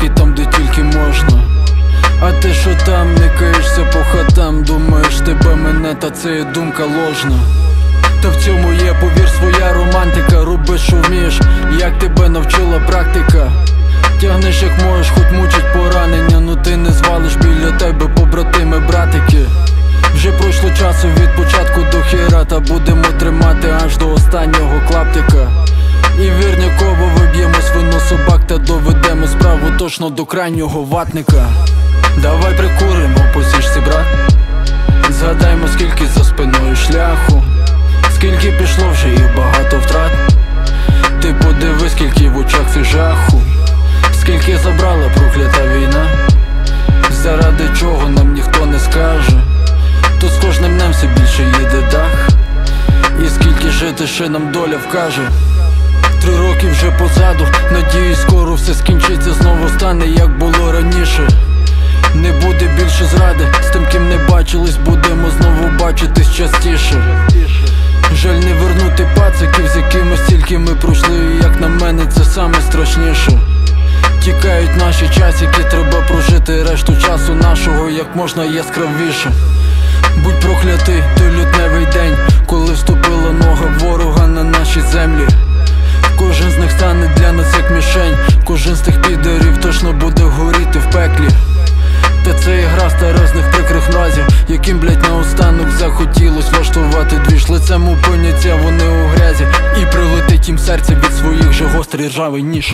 бабки там, де тільки можна. А ти що там, не каєшся по хатам, думаєш тебе мене, та це є думка ложна. Та в цьому є, повір, своя романтика. Роби, що вмієш, як тебе навчила практика. Тягнеш як можеш, хоч мучить поранення, ну ти не звалиш біля тебе побратими, братики. Вже пройшло часу від початку до хіра, та будемо тримати аж до останнього клаптика. І вірняково виб'ємо свину собак та доведемо справу точно до крайнього ватника. Давай прикуримо по сішці, брат. Згадаймо, скільки за спиною шляху, скільки пішло вже і багато втрат. Ти подивись, скільки в очах цих жаху, скільки забрала проклята війна. Заради чого нам ніхто не скаже, то з кожним днем все більше їде дах. І скільки жити ще нам доля вкаже. 3 роки вже позаду, надіюсь, скоро все скінчиться, знову стане, як було раніше. Не буде більше зради, з тим, ким не бачились, будемо знову бачитись частіше. Жаль не вернути пациків, з якими стільки ми пройшли, і як на мене це саме страшніше. Тікають наші часики, треба прожити решту часу нашого як можна яскравіше. Будь проклятий той лютневий день, коли вступила нога ворога на наші землі. Кожен з них стане для нас як мішень, кожен з тих підарів точно буде горіти в пеклі. Та це ігра старезних прикрих мразів, яким, блять, наостанок захотілось влаштувати двіж. Лицем опиняться вони у грязі, і прилетить їм серце від своїх же гострий ржавий ніж.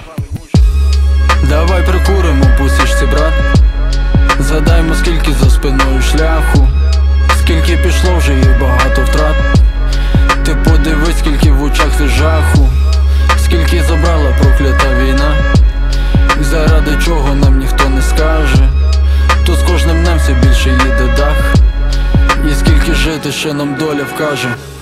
Давай прикуримо по сішці, брат. Згадаймо, скільки за спиною шляху, скільки пішло вже і багато втрат. Ти подивись, скільки в очах цих жаху, скільки забрала проклята війна. І заради чого нам ніхто не скаже, то з кожним днем все більше їде дах. І скільки жити ще нам доля вкаже.